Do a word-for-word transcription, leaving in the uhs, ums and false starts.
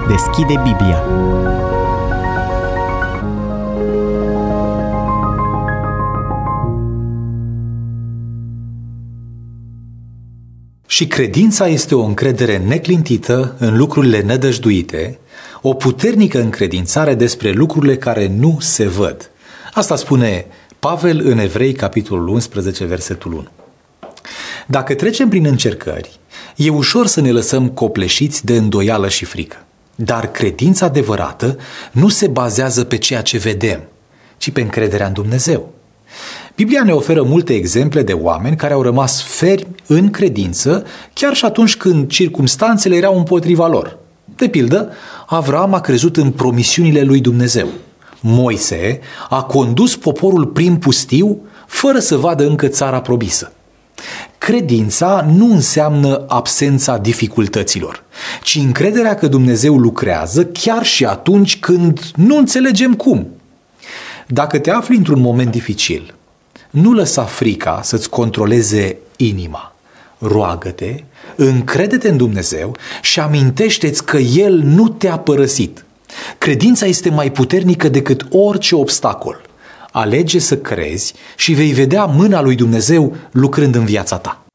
Deschide Biblia. Și credința este o încredere neclintită în lucrurile nădăjduite, o puternică încredințare despre lucrurile care nu se văd. Asta spune Pavel în Evrei, capitolul unsprezece, versetul unu. Dacă trecem prin încercări, e ușor să ne lăsăm copleșiți de îndoială și frică. Dar credința adevărată nu se bazează pe ceea ce vedem, ci pe încrederea în Dumnezeu. Biblia ne oferă multe exemple de oameni care au rămas fermi în credință, chiar și atunci când circumstanțele erau împotriva lor. De pildă, Avraam a crezut în promisiunile lui Dumnezeu. Moise a condus poporul prin pustiu, fără să vadă încă țara promisă. Credința nu înseamnă absența dificultăților, ci încrederea că Dumnezeu lucrează chiar și atunci când nu înțelegem cum. Dacă te afli într-un moment dificil, nu lăsa frica să-ți controleze inima. Roagă-te, încrede-te în Dumnezeu și amintește-ți că El nu te-a părăsit. Credința este mai puternică decât orice obstacol. Alege să crezi și vei vedea mâna lui Dumnezeu lucrând în viața ta.